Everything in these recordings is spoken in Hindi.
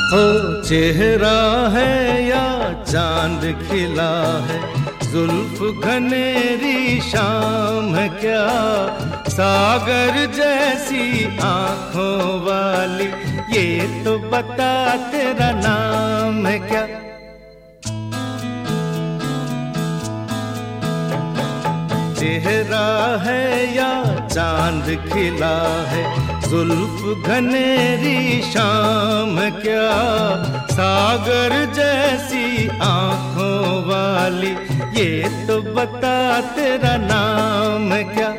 ओ चेहरा है या चांद खिला है, जुल्फ घनेरी शाम है क्या, सागर जैसी आंखों वाली, ये तो बता तेरा नाम है क्या। चेहरा है या चांद खिला है, जुल्फ घनेरी शाम क्या, सागर जैसी आंखों वाली, ये तो बता तेरा नाम क्या।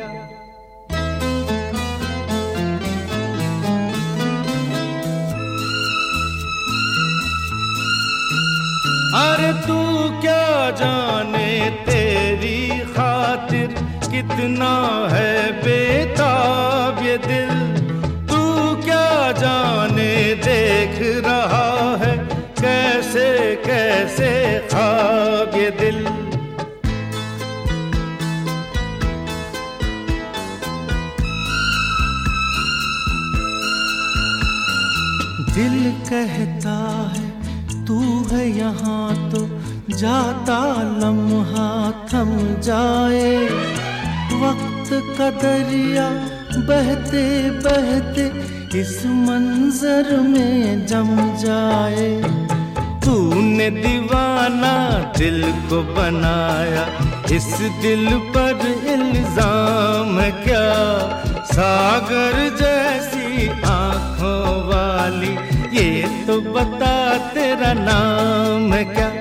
अरे तू क्या जाने तेरी खातिर कितना है बेताब ये दिल, तू क्या जाने देख रहा है कैसे कैसे ख्वाब ये दिल। दिल कहता है तू है यहाँ तो जाता लम्हा थम जाए, वक्त का दरिया बहते बहते इस मंजर में जम जाए। तूने दीवाना दिल को बनाया, इस दिल पर इल्जाम है क्या, सागर जैसी आंखों वाली, ये तो बता तेरा नाम है क्या।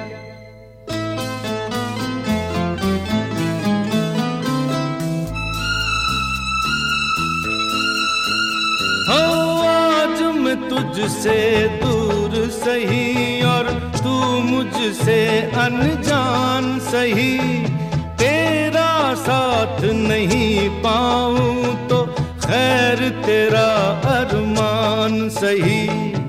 हो आज मैं तुझसे दूर सही और तू मुझसे अनजान सही, तेरा साथ नहीं पाऊं तो खैर तेरा अरमान सही।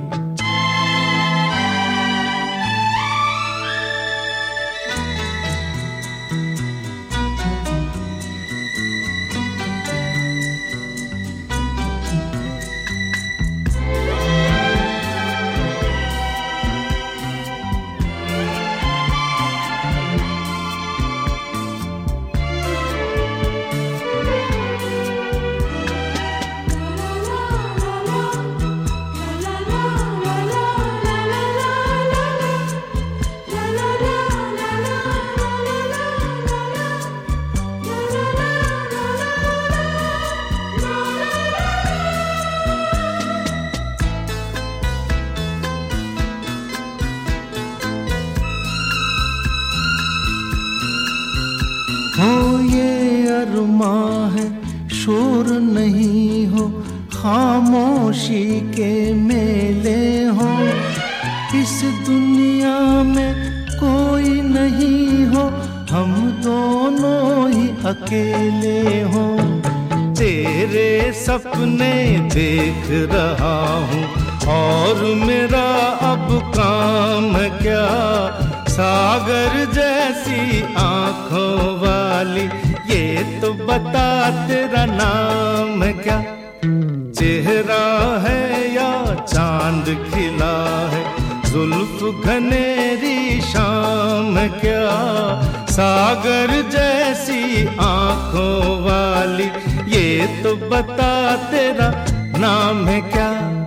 हो ये अरमां है शोर नहीं हो, खामोशी के मेले हो, इस दुनिया में कोई नहीं हो, हम दोनों ही अकेले हो। तेरे सपने देख रहा हूँ और मेरा अब काम क्या, सागर जैसी आंखों वाली, ये तो बता तेरा नाम है क्या। चेहरा है या चांद खिला है, जुल्फ घनेरी शाम क्या, सागर जैसी आंखों वाली, ये तो बता तेरा नाम है क्या।